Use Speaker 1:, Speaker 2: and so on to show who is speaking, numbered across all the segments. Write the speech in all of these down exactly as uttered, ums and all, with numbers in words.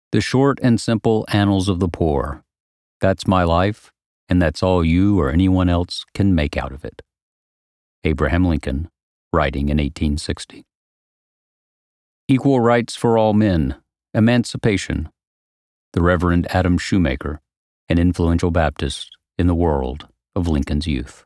Speaker 1: The short and simple annals of the poor. That's my life, and that's all you or anyone else can make out of it. Abraham Lincoln, writing in eighteen sixty. Equal rights for all men, emancipation. The Reverend Adam Shoemaker, an influential Baptist in the world of Lincoln's youth.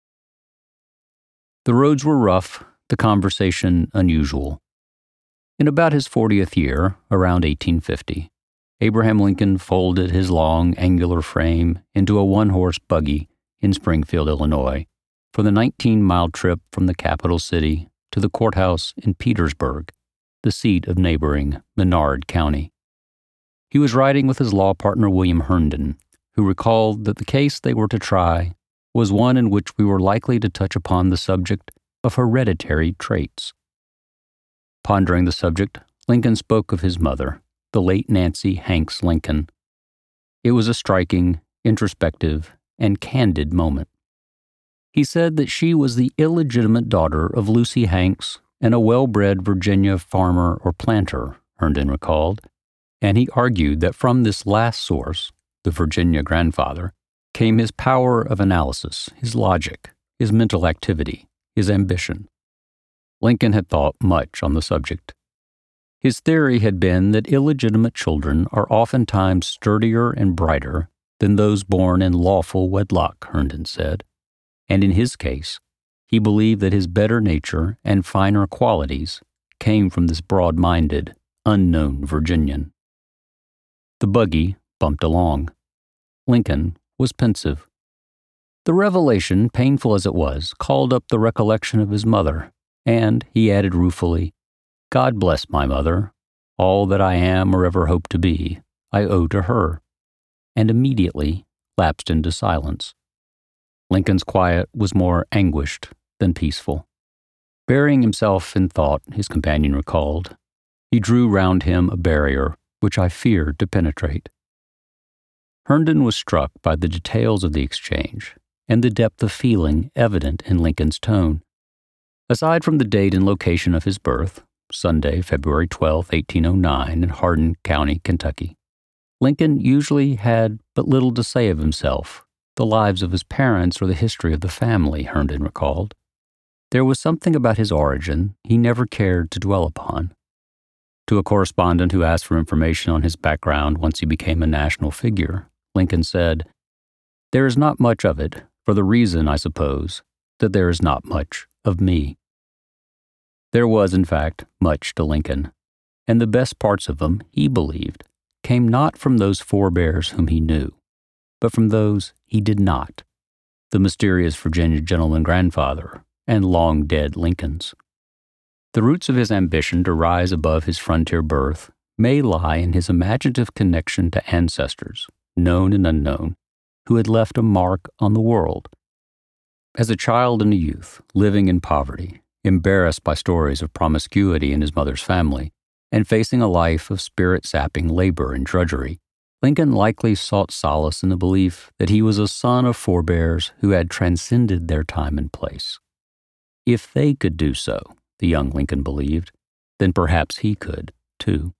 Speaker 1: The roads were rough, the conversation unusual. In about his fortieth year, around eighteen fifty, Abraham Lincoln folded his long, angular frame into a one-horse buggy in Springfield, Illinois, for the nineteen-mile trip from the capital city to the courthouse in Petersburg, the seat of neighboring Menard County. He was riding with his law partner William Herndon, who recalled that the case they were to try was one in which we were likely to touch upon the subject of hereditary traits. Pondering the subject, Lincoln spoke of his mother, the late Nancy Hanks Lincoln. It was a striking, introspective, and candid moment. He said that she was the illegitimate daughter of Lucy Hanks and a well-bred Virginia farmer or planter, Herndon recalled, and he argued that from this last source, the Virginia grandfather, came his power of analysis, his logic, his mental activity, his ambition. Lincoln had thought much on the subject. His theory had been that illegitimate children are oftentimes sturdier and brighter than those born in lawful wedlock, Herndon said, and in his case, he believed that his better nature and finer qualities came from this broad-minded, unknown Virginian. The buggy bumped along. Lincoln was pensive. The revelation, painful as it was, called up the recollection of his mother, and, he added ruefully, God bless my mother. All that I am or ever hope to be, I owe to her, and immediately lapsed into silence. Lincoln's quiet was more anguished than peaceful. Burying himself in thought, his companion recalled, he drew round him a barrier which I feared to penetrate. Herndon was struck by the details of the exchange and the depth of feeling evident in Lincoln's tone. Aside from the date and location of his birth, Sunday, February twelfth, eighteen oh nine, in Hardin County, Kentucky, Lincoln usually had but little to say of himself, the lives of his parents or the history of the family, Herndon recalled. There was something about his origin he never cared to dwell upon. To a correspondent who asked for information on his background once he became a national figure, Lincoln said, "There is not much of it, for the reason, I suppose, that there is not much of me." There was, in fact, much to Lincoln, and the best parts of him, he believed, came not from those forebears whom he knew, but from those he did not, the mysterious Virginia gentleman grandfather and long-dead Lincolns. The roots of his ambition to rise above his frontier birth may lie in his imaginative connection to ancestors, known and unknown, who had left a mark on the world. As a child and a youth, living in poverty, embarrassed by stories of promiscuity in his mother's family, and facing a life of spirit-sapping labor and drudgery, Lincoln likely sought solace in the belief that he was a son of forebears who had transcended their time and place. If they could do so, the young Lincoln believed, then perhaps he could, too.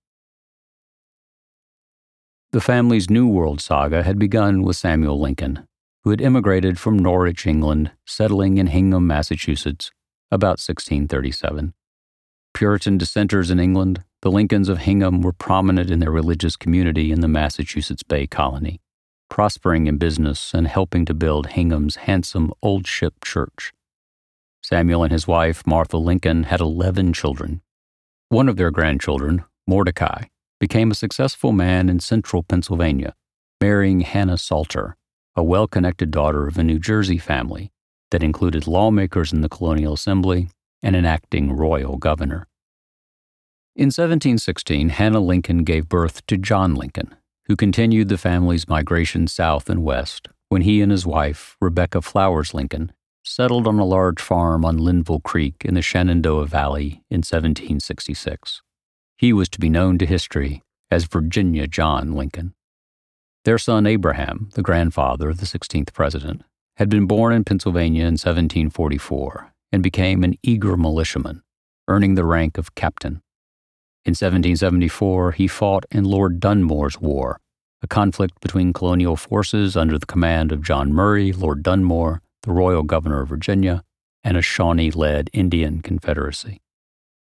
Speaker 1: The family's New World saga had begun with Samuel Lincoln, who had immigrated from Norwich, England, settling in Hingham, Massachusetts, about sixteen thirty-seven. Puritan dissenters in England, the Lincolns of Hingham were prominent in their religious community in the Massachusetts Bay Colony, prospering in business and helping to build Hingham's handsome Old Ship Church. Samuel and his wife, Martha Lincoln, had eleven children. One of their grandchildren, Mordecai, became a successful man in central Pennsylvania, marrying Hannah Salter, a well-connected daughter of a New Jersey family that included lawmakers in the Colonial Assembly and an acting royal governor. In seventeen sixteen, Hannah Lincoln gave birth to John Lincoln, who continued the family's migration south and west when he and his wife, Rebecca Flowers Lincoln, settled on a large farm on Linville Creek in the Shenandoah Valley in seventeen sixty-six. He was to be known to history as Virginia John Lincoln. Their son Abraham, the grandfather of the sixteenth president, had been born in Pennsylvania in seventeen forty-four and became an eager militiaman, earning the rank of captain. In seventeen seventy-four, he fought in Lord Dunmore's War, a conflict between colonial forces under the command of John Murray, Lord Dunmore, the royal governor of Virginia, and a Shawnee-led Indian confederacy.